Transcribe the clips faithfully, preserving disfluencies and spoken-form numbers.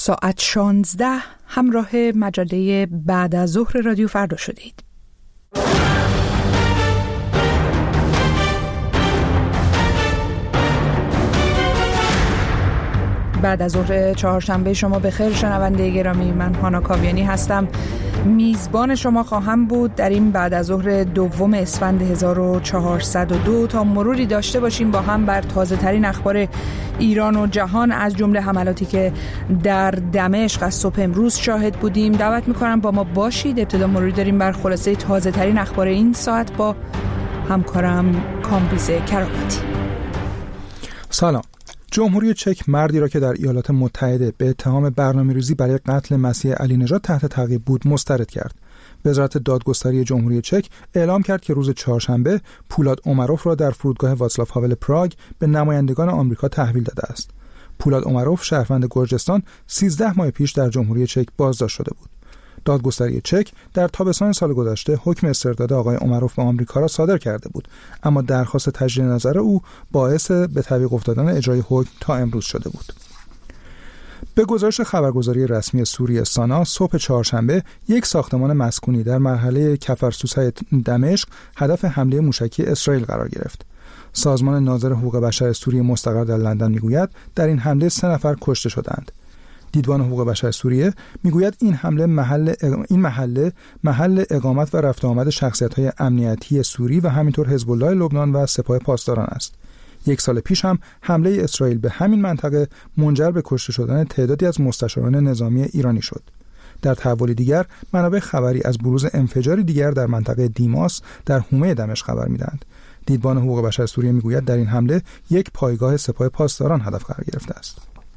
ساعت شانزده همراه مجله بعد از ظهر رادیو فردا شدید. بعد از ظهر چهارشنبه شما بخیر شنونده گرامی، من هانا کاویانی هستم. میزبان شما خواهم بود در این بعد از ظهر دوم اسفند هزار و چهارصد و دو تا مروری داشته باشیم با هم بر تازه ترین اخبار ایران و جهان، از جمله حملاتی که در دمشق از صبح امروز شاهد بودیم. دعوت میکنم با ما باشید. ابتدا مروری داریم بر خلاصه تازه ترین اخبار این ساعت با همکارم کامبیز کرامتی. سلام. جمهوری چک مردی را که در ایالات متحده به اتهام برنامه‌ریزی برای قتل مسیح علی نژاد تحت تعقیب بود مسترد کرد. وزارت دادگستری جمهوری چک اعلام کرد که روز چهارشنبه پولاد اومروف را در فرودگاه واتسلاو هاول پراگ به نمایندگان آمریکا تحویل داده است. پولاد اومروف شهروند گرجستان سیزده ماه پیش در جمهوری چک بازداشت شده بود. دادگستری چک در تابستان سال گذشته حکم استرداد آقای اومروف به آمریکا را صادر کرده بود، اما درخواست تجدید نظر او باعث به تعویق افتادن اجرای حکم تا امروز شده بود. به گزارش خبرگزاری رسمی سوریه سانا، صبح چهارشنبه یک ساختمان مسکونی در مرحله کفرسوسه دمشق هدف حمله موشکی اسرائیل قرار گرفت. سازمان ناظر حقوق بشر سوریه مستقر در لندن میگوید در این حمله سه نفر کشته شدند. دیدبان حقوق بشر سوریه میگوید این حمله محل این محله محل اقامت و رفت و آمد شخصیت‌های امنیتی سوری و همینطور حزب الله لبنان و سپاه پاسداران است. یک سال پیش هم حمله اسرائیل به همین منطقه منجر به کشته شدن تعدادی از مستشاران نظامی ایرانی شد. در تحولی دیگر منابع خبری از بروز انفجاری دیگر در منطقه دیماس در حومه دمشق خبر میدهند. دیدبان حقوق بشر سوریه میگوید در این حمله یک پایگاه سپاه پاسداران هدف قرار گرفته است.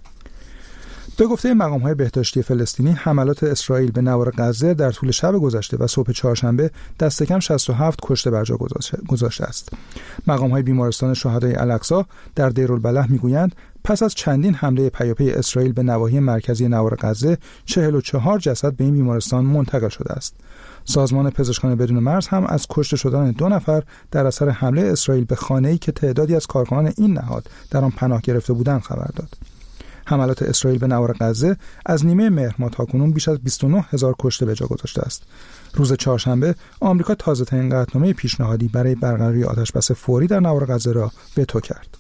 به گفته مقام‌های بهداشتی فلسطینی، حملات اسرائیل به نوار غزه در طول شب گذشته و صبح چهارشنبه دست کم شصت و هفت کشته بر جا گذاشته است. مقام‌های بیمارستان شهدای الاقصی در دیرالبلح میگویند پس از چندین حمله پیاپی اسرائیل به نواحی مرکزی نوار غزه، چهل و چهار جسد به این بیمارستان منتقل شده است. سازمان پزشکان بدون مرز هم از کشته شدن دو نفر در اثر حمله اسرائیل به خانه‌ای که تعدادی از کارکنان این نهاد در آن پناه گرفته بودند خبر داد. حملات اسرائیل به نوار غزه از نیمه مهر ماه تاکنون بیش از بیست و نه هزار کشته به جا گذاشته است. روز چهارشنبه آمریکا تازه‌ترین قطعنامه پیشنهادی برای برقراری آتشبس فوری در نوار غزه را وتو کرد.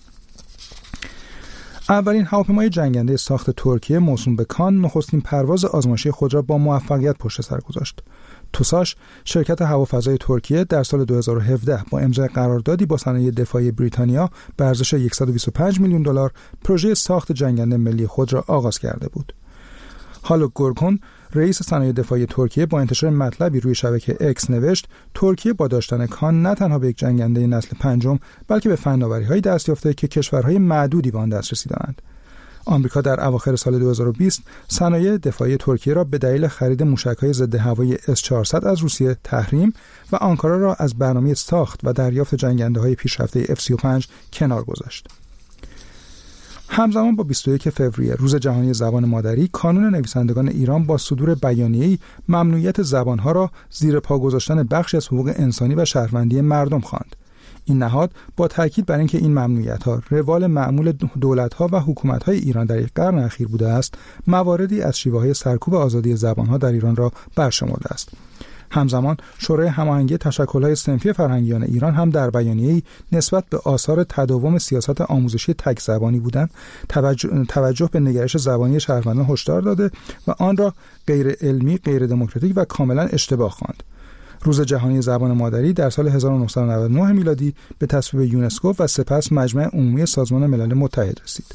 اولین هواپیمای جنگنده ساخت ترکیه موسوم به کان نخستین پرواز آزمایشی خود را با موفقیت پشت سر گذاشت. توساش، شرکت هوافضای ترکیه، در سال دو هزار و هفده با امضای قراردادی با صنایع دفاعی بریتانیا به ارزش صد و بیست و پنج میلیون دلار پروژه ساخت جنگنده ملی خود را آغاز کرده بود. هالوک گورکون، رئیس صنایع دفاعی ترکیه، با انتشار مطلبی روی شبکه اکس نوشت ترکیه با داشتن کان نه تنها به یک جنگنده نسل پنجم بلکه به فناوری‌های دست یافته که کشورهای معدودی به آن دسترسی دارند. آمریکا در اواخر سال دو هزار و بیست صنایع دفاعی ترکیه را به دلیل خرید موشک‌های ضد هوایی اس چهارصد از روسیه تحریم و آنکارا را از برنامه ساخت و دریافت جنگنده‌های پیشرفته اف سی و پنج کنار گذاشت. همزمان با بیست و یکم فوریه روز جهانی زبان مادری، کانون نویسندگان ایران با صدور بیانیه‌ای ممنوعیت زبان‌ها را زیر پا گذاشتن بخشی از حقوق انسانی و شهروندی مردم خواند. این نهاد با تاکید بر اینکه این ممنوعیت‌ها روال معمول دولت‌ها و حکومت‌های ایران در یک قرن اخیر بوده است، مواردی از شیوه‌های سرکوب آزادی زبان‌ها در ایران را برشمرده است. همزمان شورای هماهنگی تشکل‌های صنفی فرهنگیان ایران هم در بیانیه‌ای نسبت به آثار تداوم سیاست آموزشی تک زبانی بودن توجه, توجه به نگرش زبانی شهروندان هشدار داده و آن را غیر علمی، غیر دموکراتیک و کاملا اشتباه خواند. روز جهانی زبان مادری در سال هزار و نهصد و نود و نه میلادی به تصویب یونسکو و سپس مجمع عمومی سازمان ملل متحد رسید.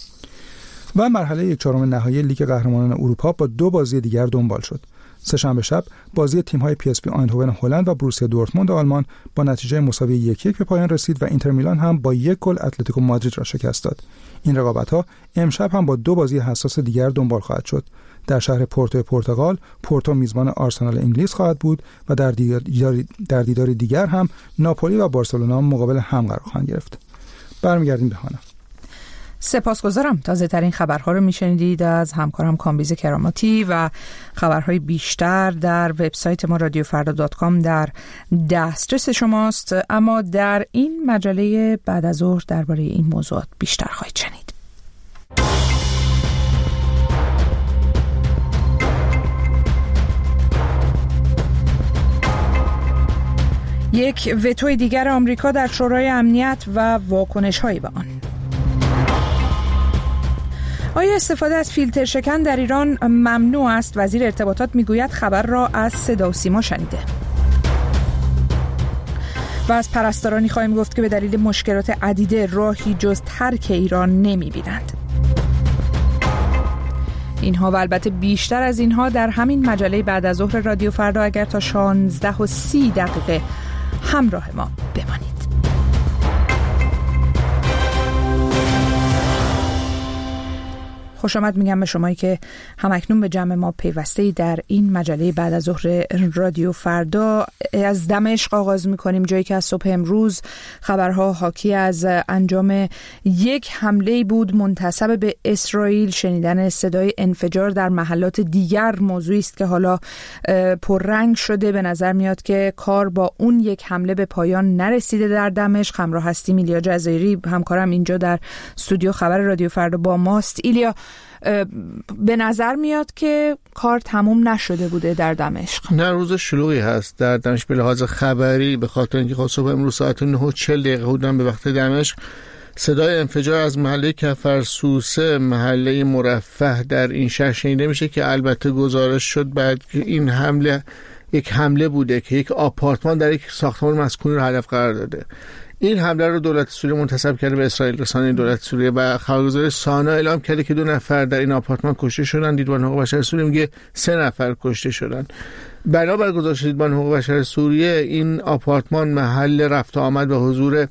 و مرحله یک چهارم نهایی لیگ قهرمانان اروپا با دو بازی دیگر دنبال شد. سه‌شنبه شب بازی تیم‌های پی اس وی آیندهوون هلند و بروسیا دورتموند آلمان با نتیجه مساوی یک یک به پایان رسید و اینتر میلان هم با یک گل اتلتیکو مادرید را شکست داد. این رقابت‌ها امشب هم با دو بازی حساس دیگر دنبال خواهد شد. در شهر پورتو پرتغال، پورتو میزبان آرسنال انگلیس خواهد بود و در دیدار در دیدار دیگر هم ناپولی و بارسلونا مقابل هم قرار خواهند گرفت. برمیگردیم به هانا. سپاسگزارم. تازه ترین خبرها رو میشنیدید از همکارم کامبیز کراماتی و خبرهای بیشتر در وبسایت ما رادیو فردا دات کام در دسترس شماست. اما در این مجله بعد از ظهر درباره این موضوعات بیشتر خواهید شنید. یک وتوی دیگر آمریکا در شورای امنیت و واکنش‌هایی به آن. آیا استفاده از فیلتر شکن در ایران ممنوع است؟ وزیر ارتباطات میگوید خبر را از صدا و سیما شنیده. و از پرستارانی خواهیم گفت که به دلیل مشکلات عدیده راهی جز ترک ایران نمی‌بینند. اینها و البته بیشتر از اینها در همین مجله بعد از ظهر رادیو فردا، اگر تا شانزده و سی دقیقه همراه ما بمانید. خوش آمد میگم به شمایی که همکنون به جمع ما پیوسته در این مجله بعد از ظهر رادیو فردا. از دمشق آغاز میکنیم، جایی که از صبح امروز خبرها حاکی از انجام یک حمله بود منتسب به اسرائیل. شنیدن صدای انفجار در محلات دیگر موضوعی است که حالا پررنگ شده. به نظر میاد که کار با اون یک حمله به پایان نرسیده در دمشق. همراه هستی ایلیا جزایری، همکارم اینجا در استودیو خبر رادیو فردا با ماست. ایلیا، به نظر میاد که کار تموم نشده بوده در دمشق. نه، روز شلوغی هست در دمشق به لحاظ خبری، به خاطر اینکه خب صبح امروز ساعت نه و چهل دقیقه بودن به وقت دمشق صدای انفجار از محله کفرسوسه، محله مرفه در این شهر شنیده میشه که البته گزارش شد بعد که این حمله یک حمله بوده که یک آپارتمان در یک ساختمان مسکونی رو هدف قرار داده. این حمله رو دولت سوریه منتسب کرده به اسرائیل. رسانه دولت سوریه و خبرگزاری سانا اعلام کرده که دو نفر در این آپارتمان کشته شدن. دیدبان حقوق بشر سوریه میگه سه نفر کشته شدن. بنابر گزارش دیدبان حقوق بشر سوریه این آپارتمان محل رفت و آمد و حضور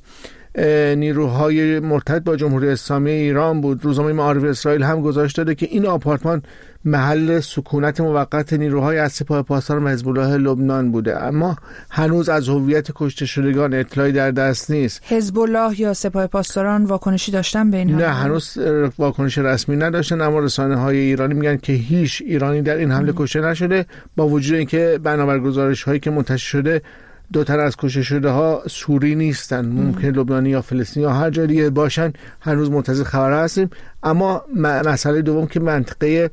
نیروهای مرتبط با جمهوری اسلامی ایران بود. روزنامه معارف اسرائیل هم گزارش داده که این آپارتمان محل سکونت موقت نیروهای از سپاه پاسداران و حزب الله لبنان بوده، اما هنوز از هویت کشته شدگان اطلاعی در دست نیست. حزب الله یا سپاه پاسداران واکنشی داشتن به این حمله؟ نه، هنوز واکنش رسمی نداشتن، اما رسانه‌های ایرانی میگن که هیچ ایرانی در این حمله کشته نشده، با وجود اینکه بنابر گزارش‌هایی که منتشر شده دو تن از کشته شده ها سوری نیستن، ممکن لبنانی یا فلسطینی یا هر جای دیگه باشن. هنوز منتظر خبر هستیم. اما مسئله دوم که منطقه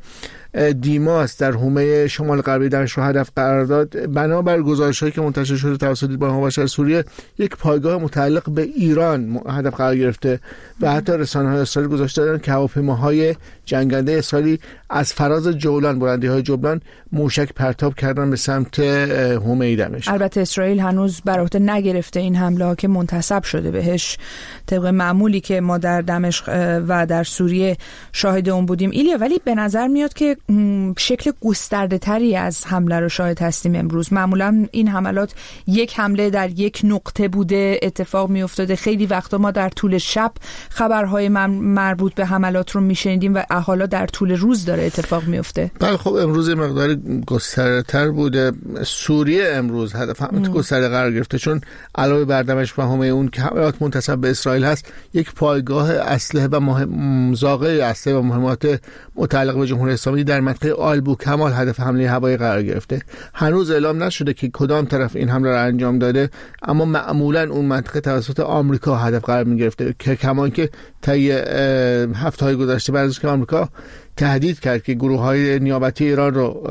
دیماس در حومه شمال غربی دمشق رو هدف قرار داد، بنابر گزارش‌هایی که منتشر شده توسط دیدبان حقوق بشر سوریه یک پایگاه متعلق به ایران هدف قرار گرفته و حتی رسانه‌های اسرائیل گزارش دادن که هواپیماهای جنگنده اسرائیلی از فراز جولان، بلندی‌های جولان، موشک پرتاب کردن به سمت حومه دمشق. البته اسرائیل هنوز بر عهده نگرفته این حمله که منتسب شده بهش، طبق معمولی که ما در دمشق و در سوریه شاهد اون بودیم. ایلیا، ولی به نظر میاد که شکل گسترده تری از حمله رو شاهد هستیم امروز. معمولا این حملات یک حمله در یک نقطه بوده اتفاق می افتاده. خیلی وقتا ما در طول شب خبرهای مربوط به حملات رو میشنیدیم و حالا در طول روز داره اتفاق می افته. بله، خب امروز مقدار گسترده تر بوده. سوریه امروز هدف حمله گسترده قرار گرفته، چون علاوه بر دمشق و حومه اون که حملات منتسب به اسرائیل هست، یک پایگاه اسلحه و مهم زاغه اسلحه و مهمات متعلق به جمهوری اسلامی در منطقه آلبو کمال هدف حمله هوایی قرار گرفته. هنوز اعلام نشده که کدام طرف این حمله را انجام داده، اما معمولا اون منطقه توسط آمریکا هدف قرار می‌گرفته که کمان که طی هفته‌های گذشته بعد از که آمریکا تهدید کرد که گروه‌های نیابتی ایران رو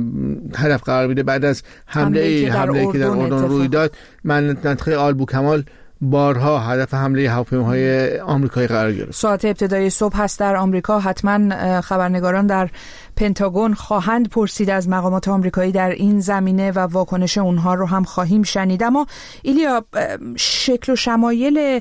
هدف قرار میده بعد از حمله حمله که در اردن روی داد، منطقه آلبو کمال بارها هدف حمله هواپیماهای آمریکایی قرار گرفت. ساعت ابتدای صبح هست در آمریکا. حتما خبرنگاران در پنتاگون خواهند پرسید از مقامات آمریکایی در این زمینه و واکنش اونها رو هم خواهیم شنید. اما ایلیا، شکل و شمایل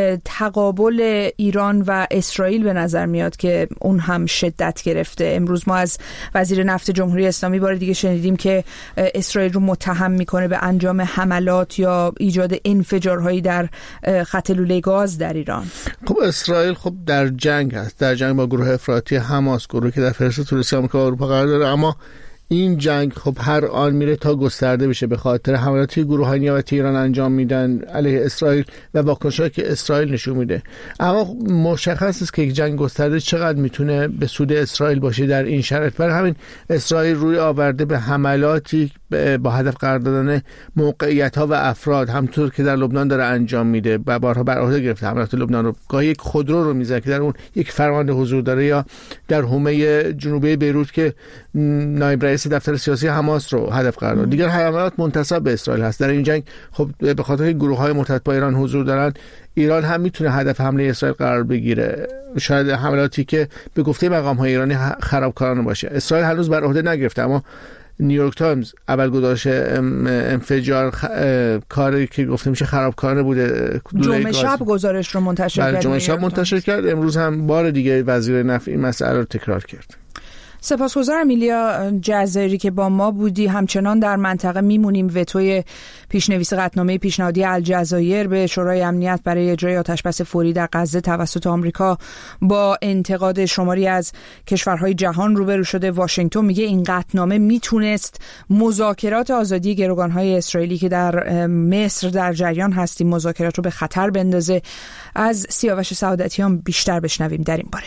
تقابل ایران و اسرائیل به نظر میاد که اون هم شدت گرفته. امروز ما از وزیر نفت جمهوری اسلامی بار دیگه شنیدیم که اسرائیل رو متهم میکنه به انجام حملات یا ایجاد انفجارهایی در خط لوله گاز در ایران. خب اسرائیل خب در جنگ هست، در جنگ با گروه افراطی حماس، گروهی که در فهرست تروریستی آمریکا و اروپا قرار داره، اما این جنگ خب هر آن میره تا گسترده بشه به خاطر حملاتی گروه‌های نیابتی ایران انجام میدن علیه اسرائیل و واکنشی که اسرائیل نشون میده. اما مشخص است که یک جنگ گسترده چقدر میتونه به سود اسرائیل باشه در این شرایط. برای همین اسرائیل روی آورده به حملاتی با هدف قرار دادن موقعیت‌ها و افراد، همونطور که در لبنان داره انجام میده و بارها بر عهده گرفته حملات لبنان رو. گاهی یک خودرو رو میزنه که در اون یک فرمانده حضور داره، یا در حومه جنوبی بیروت که نایب رئیس دفتر سیاسی حماس رو هدف قرار داد. دیگر حملات منتسب به اسرائیل هست. در این جنگ خب به خاطر اینکه گروه‌های مرتبط با ایران حضور دارن، ایران هم میتونه هدف حمله اسرائیل قرار بگیره. شاید حملاتی که به گفته مقام‌های ایرانی خرابکارانه باشه. اسرائیل هنوز بر عهده نگرفته، اما نیویورک تایمز اول گزارش انفجار خ... کاری که گفته میشه خرابکارانه بوده جمعه شب گزارش رو منتشر کرد. جمعه شب منتشر کرد. امروز هم بار دیگه وزیر نفت این مسئله رو تکرار کرد. سپاسگزارم ایلیا جزایری که با ما بودی. همچنان در منطقه میمونیم. وتوی پیشنویس قطعنامه پیشنهادی الجزایر به شورای امنیت برای اجرای آتشبس فوری در غزه توسط آمریکا با انتقاد شماری از کشورهای جهان روبرو شده. واشنگتن میگه این قطعنامه میتونست مذاکرات آزادی گروگانهای اسرائیلی که در مصر در جریان هستیم مذاکرات رو به خطر بندازه. از سیاوش سعادتیان بیشتر بشنویم در این باره.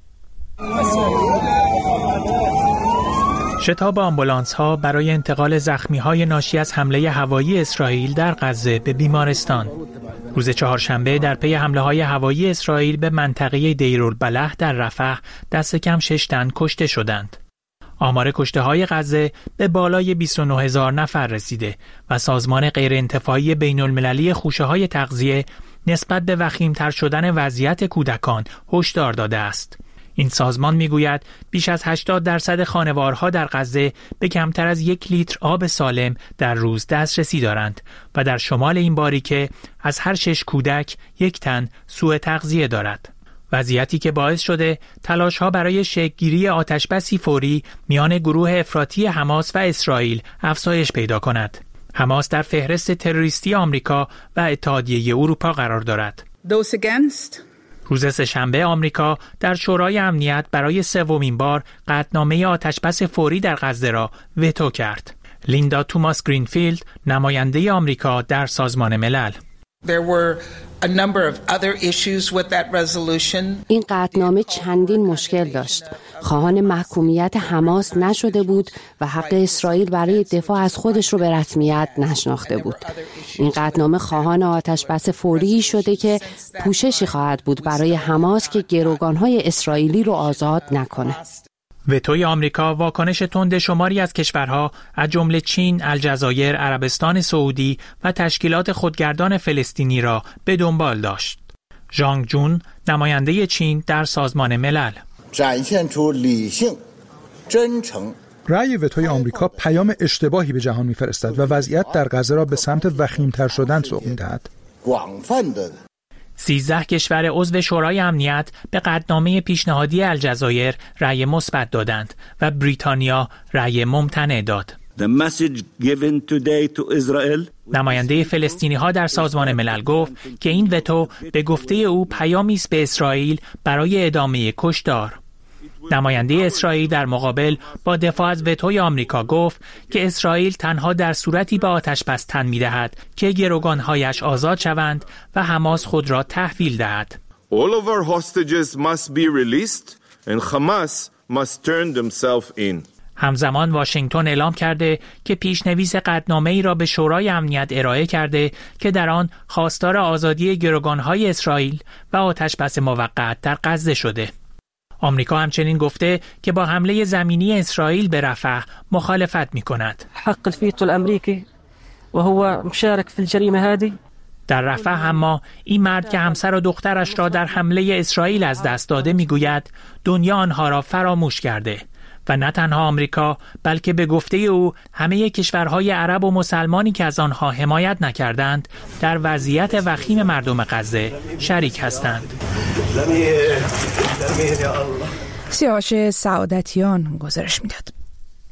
شتاب آمبولانس‌ها برای انتقال زخمی‌های ناشی از حمله هوایی اسرائیل در غزه به بیمارستان. روز چهارشنبه در پی حمله‌های هوایی اسرائیل به منطقه دیرالبلح در رفح دست کم شش تن کشته شدند. آمار کشته‌های غزه به بالای بیست و نه هزار نفر رسیده و سازمان غیرانتفاعی بین‌المللی خوشه‌های تغذیه نسبت به وخیم‌تر شدن وضعیت کودکان هشدار داده است. این سازمان میگوید بیش از هشتاد درصد خانوارها در غزه به کمتر از یک لیتر آب سالم در روز دسترسی دارند و در شمال این باریکه از هر شش کودک یک تن سوء تغذیه دارد. وضعیتی که باعث شده تلاش‌ها برای شکل‌گیری آتشبسی فوری میان گروه افراطی حماس و اسرائیل افزایش پیدا کند. حماس در فهرست تروریستی آمریکا و اتحادیه اروپا قرار دارد. Those against روز سه‌شنبه آمریکا در شورای امنیت برای سومین بار قطعنامه آتشبس فوری در غزه را وتو کرد. لیندا توماس گرینفیلد، نماینده آمریکا در سازمان ملل: There were a number of other issues with that resolution. این قطعنامه چندین مشکل داشت. خواهان محکومیت حماس نشده بود و حق اسرائیل برای دفاع از خودش رو به رسمیت نشناخته بود. این قطعنامه خواهان آتشبس فوری شده که پوششی خواهد بود برای حماس که گروگانهای اسرائیلی رو آزاد نکنه. وتوی آمریکا واکنش تند شماری از کشورها از جمله چین، الجزایر، عربستان سعودی و تشکیلات خودگردان فلسطینی را به دنبال داشت. ژانگ جون، نماینده چین در سازمان ملل: رأی وتوی آمریکا پیام اشتباهی به جهان می‌فرستد و وضعیت در غزه را به سمت وخیم‌تر شدن سوق می‌دهد. سیزده کشور عضو شورای امنیت به قطعنامه پیشنهادی الجزایر رأی مثبت دادند و بریتانیا رأی ممتنع داد. نماینده فلسطینی ها در سازمان ملل گفت که این وتو به گفته او پیامی است به اسرائیل برای ادامه کشتار. نماینده اسرائیل در مقابل با دفاع از وتوی آمریکا گفت که اسرائیل تنها در صورتی به آتشبس تن می‌دهد که گروگان‌هایش آزاد شوند و حماس خود را تحویل دهد. All of our hostages must be released and Hamas must turn themselves in. همزمان واشنگتن اعلام کرده که پیشنویس قطعنامه‌ای را به شورای امنیت ارائه کرده که در آن خواستار آزادی گروگان‌های اسرائیل و آتشبس موقت در غزه شده. آمریکا همچنین گفته که با حمله زمینی اسرائیل به رفح مخالفت می‌کند. حق الفيتو الامریکی و هو مشارك في الجريمه هذه. در رفح اما این مرد که همسر و دخترش را در حمله اسرائیل از دست داده میگوید دنیا آنها را فراموش کرده و نه تنها آمریکا بلکه به گفته او همه کشورهای عرب و مسلمانی که از آنها حمایت نکردند در وضعیت وخیم مردم غزه شریک هستند. سیاوش سعادتیان گزارش میداد.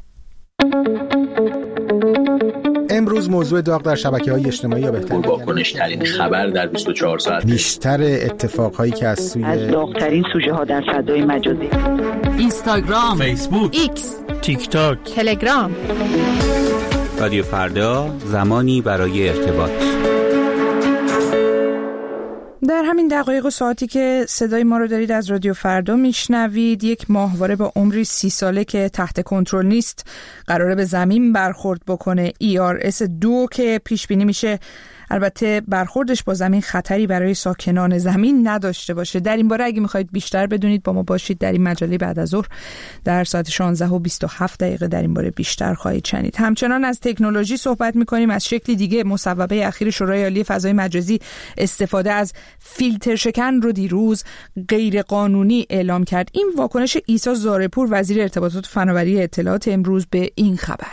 امروز موضوع داغ در شبکه‌های اجتماعی یا بهتر واکنش ترین خبر در بیست و چهار ساعت، بیشتر اتفاقهایی که از سوی از داغ‌ترین سوژه ها در فضای مجازی، اینستاگرام، فیسبوک، ایکس، تیک تاک، تلگرام. رادیو فردا، زمانی برای ارتباط. در همین دقایق و ساعتی که صدای ما رو دارید از رادیو فردا میشنوید، یک ماهواره با عمری سی ساله که تحت کنترل نیست قراره به زمین برخورد بکنه، ای آر اس دو که پیش بینی میشه البته برخوردش با زمین خطری برای ساکنان زمین نداشته باشه. در این باره اگه میخواید بیشتر بدونید با ما باشید. در این مجله بعد از ظهر در ساعت شانزده و بیست و هفت دقیقه در این باره بیشتر خواهید شنید. همچنان از تکنولوژی صحبت میکنیم. از شکلی دیگه مصوبه اخیر شورای عالی فضای مجازی استفاده از فیلتر شکن رو دیروز غیر قانونی اعلام کرد. این واکنش عیسی زارپور وزیر ارتباطات و فناوری اطلاعات امروز به این خبر.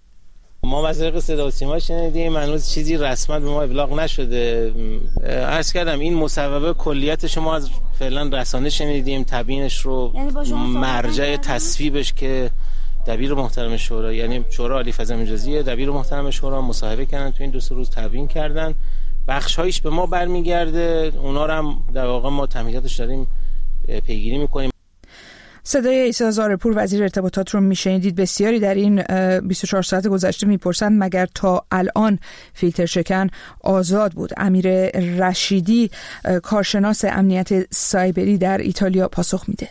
ما از طریق صدا و سیما شنیدیم، هنوز چیزی رسما به ما ابلاغ نشده. عرض کردم این مصوبه کلیتش ما از فعلا رسانه شنیدیم، تبیینش رو مرجع تصویبش که دبیر محترم شورا، یعنی شورای عالی فضای مجازی، دبیر محترم شورا مصاحبه کردن، تو این دو سه روز تبیین کردن. بخش‌هایش به ما برمیگرده، اونا رو هم در واقع ما تمهیداتش داریم پیگیری می‌کنیم. صدای عیسی زارپور وزیر ارتباطات رو میشنیدید. بسیاری در این بیست و چهار ساعت گذشته میپرسند مگر تا الان فیلتر شکن آزاد بود؟ امیر رشیدی کارشناس امنیت سایبری در ایتالیا پاسخ میده.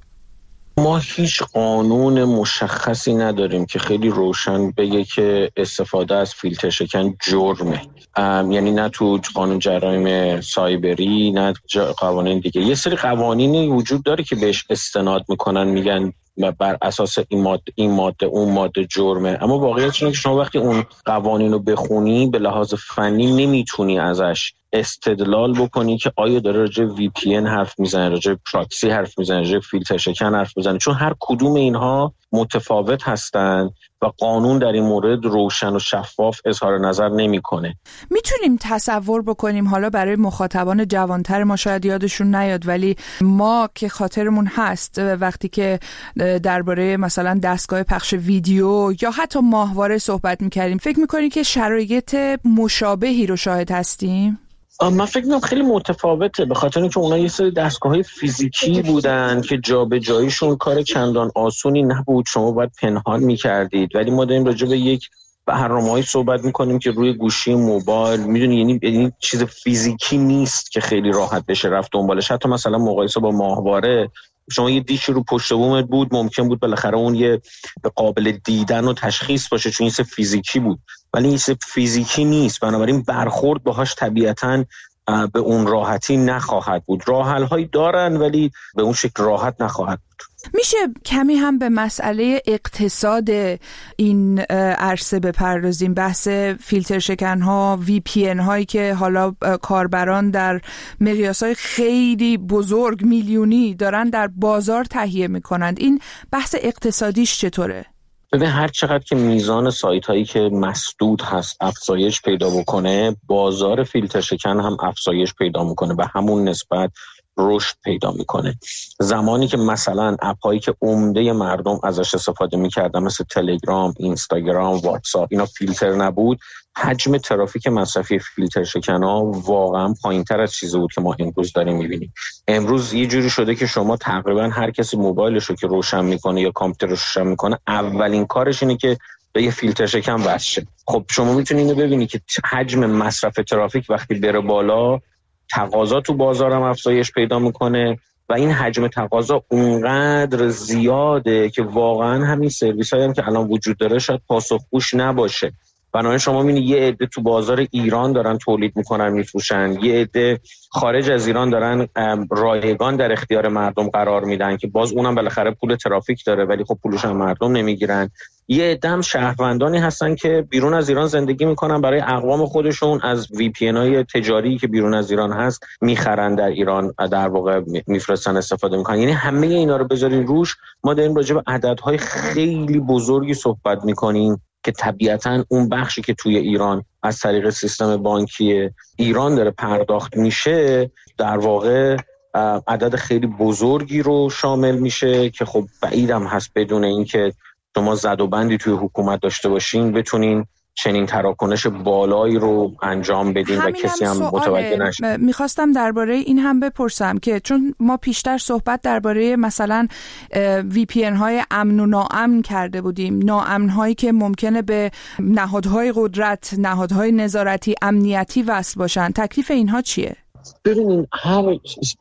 ما هیچ قانون مشخصی نداریم که خیلی روشن بگه که استفاده از فیلتر شکن جرمه، یعنی نه تو قانون جرایم سایبری نه قوانین دیگه. یه سری قوانینی وجود داره که بهش استناد میکنن، میگن بر اساس این ماده این ماده اون ماده جرمه، اما واقعیت اینه که شما وقتی اون قوانین رو بخونی به لحاظ فنی نمیتونی ازش استدلال بکنی که آیا داره راجع وی پی ان حرف میزنه، راجع پراکسی حرف میزنه، راجع فیلتر شکن حرف میزنه، چون هر کدوم اینها متفاوت هستن و قانون در این مورد روشن و شفاف اظهار نظر نمیکنه. میتونیم تصور بکنیم، حالا برای مخاطبان جوانتر ما شاید یادشون نیاد، ولی ما که خاطرمون هست وقتی که درباره مثلا دستگاه پخش ویدیو یا حتی ماهواره صحبت میکردیم، فکر میکنیم که شرایط مشابهی رو شاهد هستیم؟ من فکر می‌کنم خیلی متفاوته، به خاطر اینکه اونا یه سری دستگاه‌های فیزیکی بودن که جابجاییشون کار چندان آسونی نبود، شما باید پنهان می‌کردید، ولی ما داریم راجع به یک برنامه‌ای صحبت می‌کنیم که روی گوشی موبایل، می‌دونی، یعنی یعنی چیز فیزیکی نیست که خیلی راحت بشه رفت دنبالش. حتی مثلا مقایسه با ماهواره، شما یه دیشی رو پشت بومت بود، ممکن بود بالاخره اون یه قابل دیدن و تشخیص باشه چون این سه فیزیکی بود، ولی این سه فیزیکی نیست، بنابراین برخورد باهاش طبیعتاً به اون راحتی نخواهد بود. راه حل‌هایی دارن ولی به اون شکل راحت نخواهد بود. میشه کمی هم به مسئله اقتصاد این عرصه بپردازیم؟ بحث فیلتر شکن ها، وی پی ان هایی که حالا کاربران در مقیاس های خیلی بزرگ میلیونی دارن در بازار تهیه میکنند، این بحث اقتصادیش چطوره؟ ببین هر چقدر که میزان سایت هایی که مسدود هست افزایش پیدا بکنه، بازار فیلتر شکن هم افزایش پیدا میکنه، به همون نسبت رشد پیدا میکنه. زمانی که مثلا اپ هایی که عمده مردم ازش استفاده میکردن مثل تلگرام، اینستاگرام، واتساپ، اینا فیلتر نبود، حجم ترافیک مصرفی فیلتر شکن‌ها واقعا پایین‌تر از چیزی بود که ما امروز داریم می‌بینیم. امروز یه جوری شده که شما تقریبا هر کسی موبایلش رو که روشن میکنه یا کامپیوترش روشن میکنه، اولین کارش اینه که به یه فیلتر شکن وصل شه. خب شما میتونید اینو ببینید که حجم مصرف ترافیک وقتی بره بالا، تقاضا تو بازار هم افزایش پیدا میکنه و این حجم تقاضا اونقدر زیاده که واقعا همین سرویس هایی هم که الان وجود داره شاید پاسخگوش نباشه. بنابراین شما میبینید یه عده تو بازار ایران دارن تولید میکنن میفروشن، یه عده خارج از ایران دارن رایگان در اختیار مردم قرار میدن که باز اونم بالاخره پول ترافیک داره ولی خب پولش هم مردم نمیگیرن. یه عده هم شهروندانی هستن که بیرون از ایران زندگی میکنن، برای اقوام خودشون از وی پی ان های تجاری که بیرون از ایران هست میخرن، در ایران در واقع میفرستن استفاده میکنن. یعنی همه اینا رو بذارین روش، ما داریم راجع به عددهای خیلی بزرگی صحبت میکنیم که طبیعتاً اون بخشی که توی ایران از طریق سیستم بانکی ایران داره پرداخت میشه در واقع عدد خیلی بزرگی رو شامل میشه که خب بعیدم هست بدون اینکه شما زد و بندی توی حکومت داشته باشین بتونین چنین تراکنش بالایی رو انجام بدین و کسی هم متوجه نشه. میخواستم درباره این هم بپرسم که چون ما پیشتر صحبت درباره مثلا وی پی ان های امن و ناامن کرده بودیم، ناامن هایی که ممکنه به نهادهای قدرت، نهادهای نظارتی، امنیتی وصل باشن، تکلیف اینها چیه؟ ببینید هر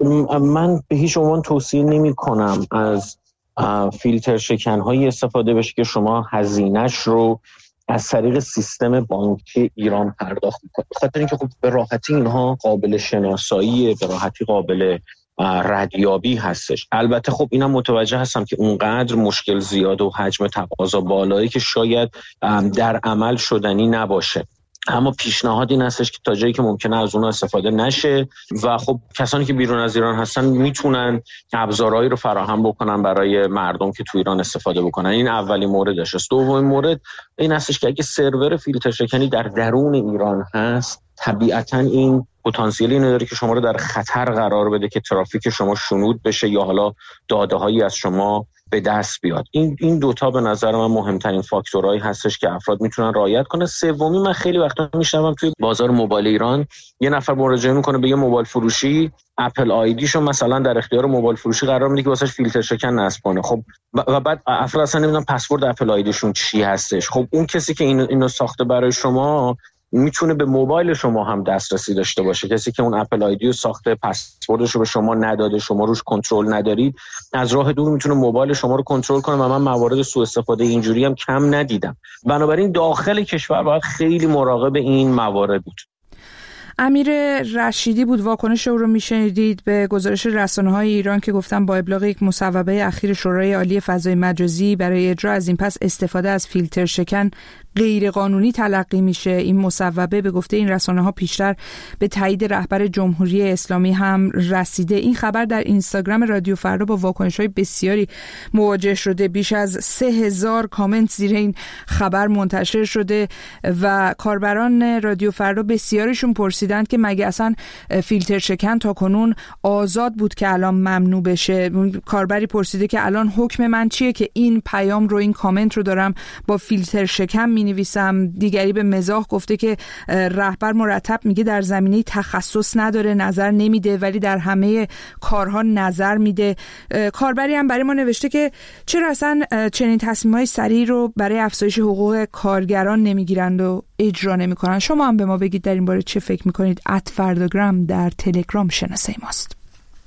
من به هیچ عنوان توصیه نمی کنم از فیلتر شکن‌هایی استفاده بشه که شما هزینه‌اش رو از طریق سیستم بانکی ایران پرداخت می‌کنید. بخاطر اینکه خب به راحتی اینها قابل شناسایی، به راحتی قابل ردیابی هستش. البته خب اینم متوجه هستم که اونقدر مشکل زیاد و حجم تقاضا بالایی که شاید در عمل شدنی نباشه. اما پیشنهاد این هستش که تا جایی که ممکنه از اونها استفاده نشه و خب کسانی که بیرون از ایران هستن میتونن ابزارهایی رو فراهم بکنن برای مردم که تو ایران استفاده بکنن. این اولی موردش است. دومین مورد این هستش که اگه سرور فیلتر شکنی در درون ایران هست، طبیعتاً این پتانسیلی نداره که شما رو در خطر قرار بده که ترافیک شما شنود بشه یا حالا داده‌هایی از شما به دست بیاد. این این دوتا به نظر من مهمترین فاکتورهایی هستش که افراد میتونن رعایت کنن. سومی، من خیلی وقتا میشنوم توی بازار موبایل ایران یه نفر مراجعه میکنه به یه موبایل فروشی، اپل آیدیشو مثلا در اختیار موبایل فروشی قرار میده که واسش فیلتر شکن نصب کنه. خب و بعد افراد اصلا نمیدونن پسورد اپل آیدیشون چی هستش. خب اون کسی که اینو اینو ساخته برای شما میتونه به موبایل شما هم دسترسی داشته باشه. کسی که اون اپل آیدی رو ساخته، پسوردش رو به شما نداده، شما روش کنترل ندارید، از راه دور میتونه موبایل شما رو کنترل کنه و من موارد سوء استفاده اینجوری هم کم ندیدم. بنابراین داخل کشور باید خیلی مراقب این موارد بود. امیر رشیدی بود واکنش او رو میشنیدید به گزارش رسانه‌های ایران که گفتن با ابلاغ یک مصوبه اخیر شورای عالی فضای مجازی برای اجرا از این پس استفاده از فیلتر شکن غیر قانونی تلقی میشه. این مصوبه به گفته این رسانه‌ها پیشتر به تایید رهبر جمهوری اسلامی هم رسیده. این خبر در اینستاگرام رادیو فردا با واکنش‌های بسیاری مواجه شده. بیش از سه هزار کامنت زیر این خبر منتشر شده و کاربران رادیو فردا بسیاریشون پرسیدند که مگه اصلا فیلتر شکن تا کنون آزاد بود که الان ممنوع بشه. کاربری پرسیده که الان حکم من چیه که این پیام رو، این کامنت رو دارم با فیلتر شکن می نویسم. دیگری به مزاح گفته که رهبر مرتب میگه در زمینه تخصص نداره، نظر نمیده، ولی در همه کارها نظر میده. کاربری هم برای ما نوشته که چرا اصلا چنین تصمیم‌های سریع رو برای افزایش حقوق کارگران نمیگیرند و اجرا نمیکنن. شما هم به ما بگید در این باره چه فکر میکنید. ات فرداگرام در تلگرام شناسه ماست.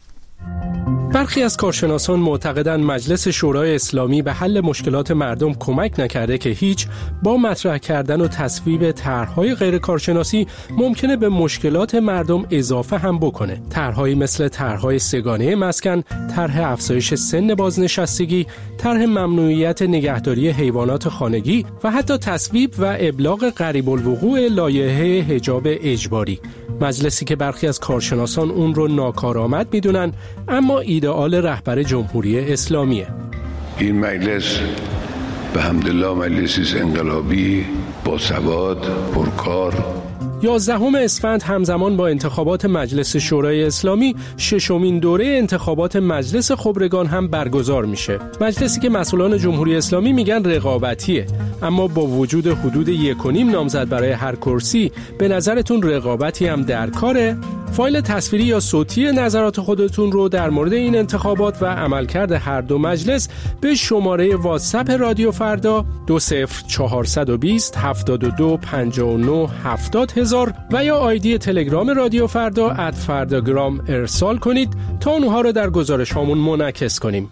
برخی از کارشناسان معتقدند مجلس شورای اسلامی به حل مشکلات مردم کمک نکرده که هیچ، با مطرح کردن و تصویب طرح‌های غیر کارشناسی ممکنه به مشکلات مردم اضافه هم بکنه. طرح‌هایی مثل طرح‌های سگانه مسکن، طرح افزایش سن بازنشستگی، طرح ممنوعیت نگهداری حیوانات خانگی و حتی تصویب و ابلاغ قریب الوقوع لایحه حجاب اجباری. مجلسی که برخی از کارشناسان اون رو ناکارآمد میدونن، اما ایدئال رهبر جمهوری اسلامیه. این مجلس به حمدالله مجلسی است انقلابی، با سواد، پرکار. یازدهم اسفند همزمان با انتخابات مجلس شورای اسلامی ششمین دوره انتخابات مجلس خبرگان هم برگزار میشه. مجلسی که مسئولان جمهوری اسلامی میگن رقابتیه، اما با وجود حدود یک و نیم نامزد برای هر کرسی، به نظرتون رقابتی هم در کاره؟ فایل تصویری یا صوتی نظرات خودتون رو در مورد این انتخابات و عملکرد هر دو مجلس به شماره واتساپ رادیو فردا دو صفر چهارصد و بیست هفتاد و دو پنجاه و نه هفتاد هزار و یا آیدی تلگرام رادیو فردا ات فرداگرام ارسال کنید تا اونها رو در گزارش هامون منعکس کنیم.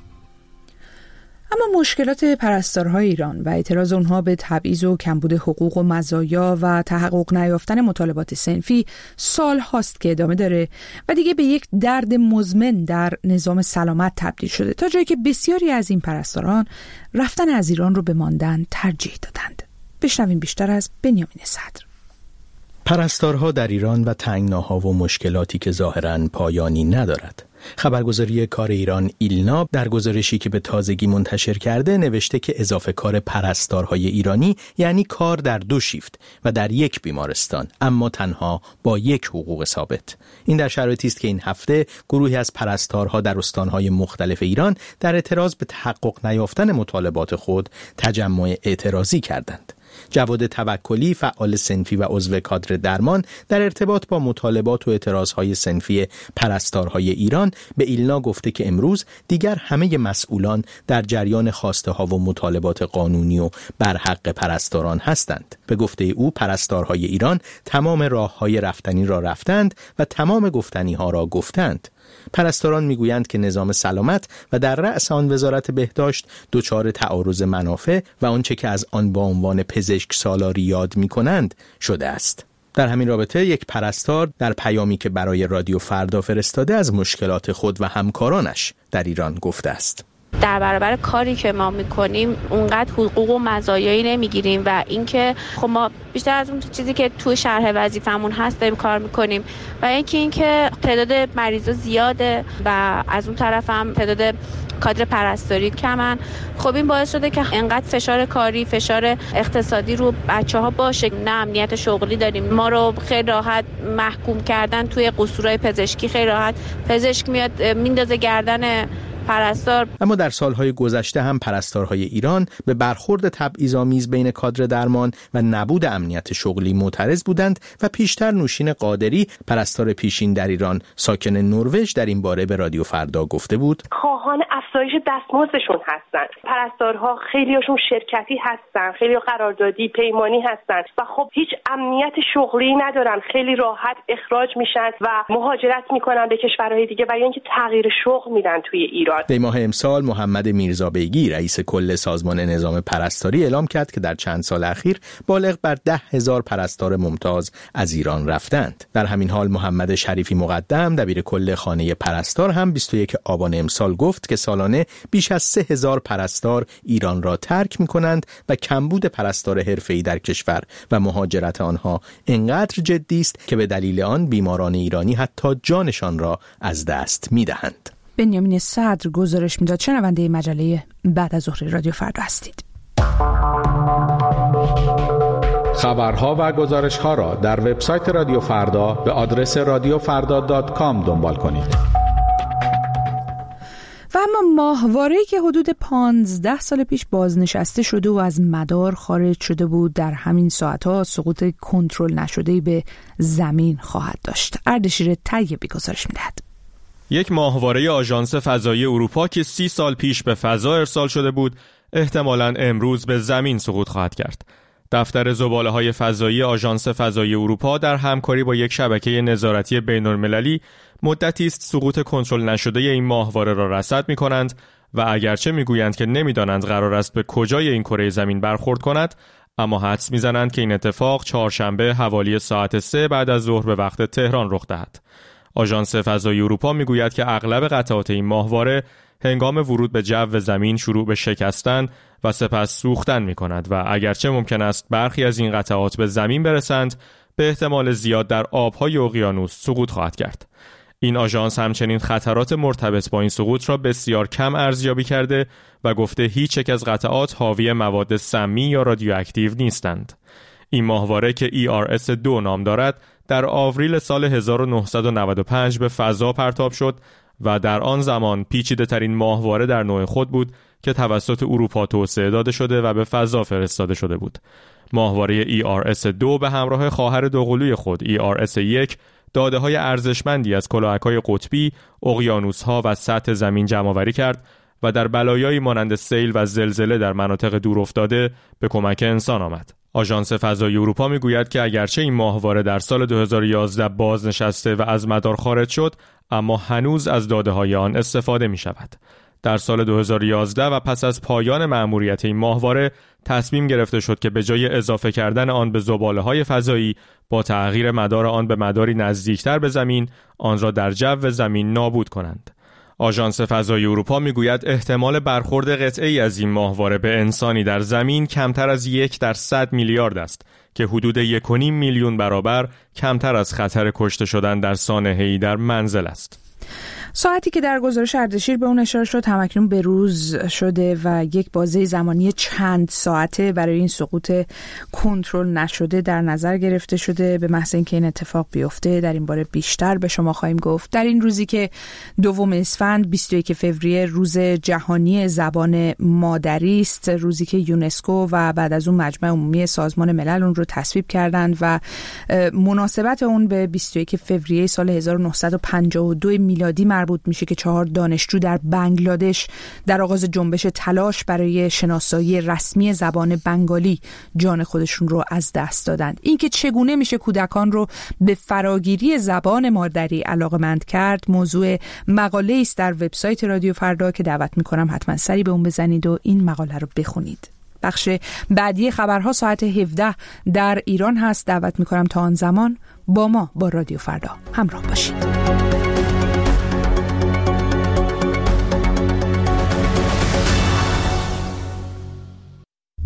اما مشکلات پرستارهای ایران و اعتراض اونها به تبعیض و کمبود حقوق و مزایا و تحقق نیافتن مطالبات صنفی سال هاست که ادامه داره و دیگه به یک درد مزمن در نظام سلامت تبدیل شده، تا جایی که بسیاری از این پرستاران رفتن از ایران رو به ماندن ترجیح دادند. بشنویم بیشتر از بنیامین صدر. پرستارها در ایران و تنگناها و مشکلاتی که ظاهراً پایانی ندارد. خبرگزاری کار ایران ایلنا در گزارشی که به تازگی منتشر کرده نوشته که اضافه کار پرستارهای ایرانی یعنی کار در دو شیفت و در یک بیمارستان، اما تنها با یک حقوق ثابت. این در شرایطی است که این هفته گروهی از پرستارها در استانهای مختلف ایران در اعتراض به تحقق نیافتن مطالبات خود تجمع اعتراضی کردند. جواد توکلی، فعال صنفی و عضو کادر درمان، در ارتباط با مطالبات و اعتراضهای صنفی پرستارهای ایران به ایلنا گفته که امروز دیگر همه مسئولان در جریان خواسته ها و مطالبات قانونی و برحق پرستاران هستند. به گفته او پرستارهای ایران تمام راههای رفتنی را رفتند و تمام گفتنی ها را گفتند. پرستاران میگویند که نظام سلامت و در رأس آن وزارت بهداشت دچار تعارض منافع و آنچه که از آن با عنوان پزشک سالاری یاد می‌کنند شده است. در همین رابطه یک پرستار در پیامی که برای رادیو فردا فرستاده از مشکلات خود و همکارانش در ایران گفته است. در برابر کاری که ما میکنیم اونقدر حقوق و مزایایی نمیگیریم و اینکه خب ما بیشتر از اون چیزی که تو شرح وظیفمون هست داریم کار میکنیم و اینکه اینکه تعداد مریضا زیاده و از اون طرف هم تعداد کادر پرستاری کمن. خب این باعث شده که انقدر فشار کاری، فشار اقتصادی رو بچه‌ها باشه. نه امنیت شغلی داریم. ما رو خیلی راحت محکوم کردن توی قصورای پزشکی. خیلی راحت پزشک میاد میندازه گردن پرستار. اما در سالهای گذشته هم پرستارهای ایران به برخورد تبعیض‌آمیز بین کادر درمان و نبود امنیت شغلی معترض بودند و پیشتر نوشین قادری، پرستار پیشین در ایران ساکن نروژ، در این باره به رادیو فردا گفته بود: خواهان افزایش دستمزدشون هستند. پرستارها خیلیاشون شرکتی هستن، خیلی قراردادی پیمانی هستن و خب هیچ امنیت شغلی ندارن. خیلی راحت اخراج میشن و مهاجرت میکنن به کشورهای دیگه و یا اینکه تغییر شغل میدن توی ایران. دی ماه امسال محمد میرزابیگی، رئیس کل سازمان نظام پرستاری، اعلام کرد که در چند سال اخیر بالغ بر ده هزار پرستار ممتاز از ایران رفتند. در همین حال محمد شریفی مقدم، دبیر کل خانه پرستار، هم بیست و یکم آبان امسال گفت که سالانه بیش از سه هزار پرستار ایران را ترک می‌کنند و کمبود پرستار حرفه‌ای در کشور و مهاجرت آنها انقدر جدی است که به دلیل آن بیماران ایرانی حتی جانشان را از دست می‌دهند. بنیامین صدر گزارش میداد. شنونده مجله بعد از ظهر رادیو فردا هستید. خبرها و گزارش‌ها را در وبسایت رادیو فردا به آدرس رادیو فردا دات کام دنبال کنید. و اما ماهواره‌ای که حدود پانزده سال پیش بازنشسته شده و از مدار خارج شده بود، در همین ساعتها سقوط کنترل نشده‌ای به زمین خواهد داشت. اردشیر طیبی گزارش میدهد. یک ماهواره آژانس فضایی اروپا که سی سال پیش به فضا ارسال شده بود، احتمالاً امروز به زمین سقوط خواهد کرد. دفتر زباله‌های فضایی آژانس فضایی اروپا در همکاری با یک شبکه نظارتی بین‌المللی مدتی است سقوط کنترل نشده این ماهواره را رصد می‌کنند و اگرچه می‌گویند که نمی‌دانند قرار است به کجای این کره زمین برخورد کند، اما حدس می‌زنند که این اتفاق چهارشنبه حوالی ساعت سه بعد از ظهر به وقت تهران رخ دهد. آژانس فضایی اروپا میگوید که اغلب قطعات این ماهواره هنگام ورود به جو زمین شروع به شکستن و سپس سوختن می‌کند و اگرچه ممکن است برخی از این قطعات به زمین برسند، به احتمال زیاد در آب‌های اقیانوس سقوط خواهد کرد. این آژانس همچنین خطرات مرتبط با این سقوط را بسیار کم ارزیابی کرده و گفته هیچ یک از قطعات حاوی مواد سمی یا رادیواکتیو نیستند. این ماهواره که ای آر اس دو نام دارد، در آوریل سال هزار و نهصد و نود و پنج به فضا پرتاب شد و در آن زمان پیچیده ترین ماهواره در نوع خود بود که توسط اروپا توسعه داده شده و به فضا فرستاده شده بود. ماهواره ای آر اس دو به همراه خواهر دوقلوی خود ای آر اس یک داده‌های ارزشمندی از کلاهک‌های قطبی، اقیانوس‌ها و سطح زمین جمع‌آوری کرد و در بلایایی مانند سیل و زلزله در مناطق دورافتاده به کمک انسان آمد. آژانس فضایی اروپا میگوید که اگرچه این ماهواره در سال دو هزار و یازده بازنشسته و از مدار خارج شد، اما هنوز از داده‌های آن استفاده می‌شود. در سال دو هزار و یازده و پس از پایان مأموریت این ماهواره تصمیم گرفته شد که به جای اضافه کردن آن به زباله‌های فضایی، با تغییر مدار آن به مداری نزدیکتر به زمین، آن را در جو زمین نابود کنند. آژانس فضایی اروپا میگوید احتمال برخورد قطعه‌ای از این ماهواره به انسانی در زمین کمتر از یک در صد میلیارد است که حدود یک و نیم میلیون برابر کمتر از خطر کشته شدن در سانحه‌ای در منزل است. ساعتی که در گزارش اردشیر به اون اشاره شد همکنون به روز شده و یک بازه زمانی چند ساعته برای این سقوط کنترل نشده در نظر گرفته شده. به محض اینکه این اتفاق بیفته در این باره بیشتر به شما خواهیم گفت. در این روزی که دوم اسفند بیست و یک فوریه روز جهانی زبان مادری است، روزی که یونسکو و بعد از اون مجمع عمومی سازمان ملل اون رو تصویب کردند و مناسبت اون به بیست و یک فوریه سال هزار و نهصد و پنجاه و دو میلادی مربوط میشه که چهار دانشجو در بنگلادش در آغاز جنبش تلاش برای شناسایی رسمی زبان بنگالی جان خودشون رو از دست دادند. اینکه چگونه میشه کودکان رو به فراگیری زبان مادری علاقه‌مند کرد موضوع مقاله است در وبسایت رادیو فردا که دعوت میکنم حتما سری به اون بزنید و این مقاله رو بخونید. بخش بعدی خبرها ساعت هفده در ایران هست. دعوت میکنم تا آن زمان با ما با رادیو فردا همراه باشید.